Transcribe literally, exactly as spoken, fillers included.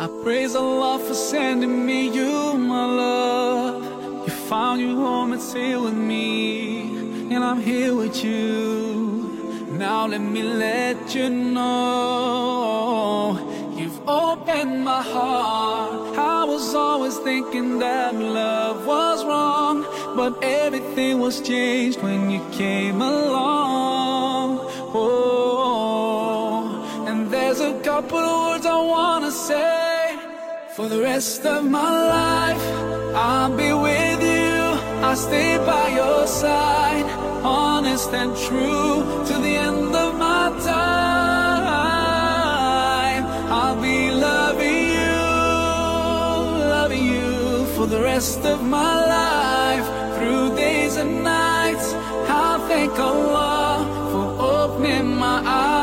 I praise Allah for sending me you, my love. You found your home, it's here with me, and I'm here with you. Now let me let you know, you've opened my heart. I was always thinking that love was wrong, but everything was changed when you came along. Oh, and there's a couple of words I wanna say. For the rest of my life, I'll be with you. I'll stay by your side, honest and true, to the end of my time. I'll be loving you, loving you for the rest of my life. Through days and nights, I'll thank Allah for opening my eyes.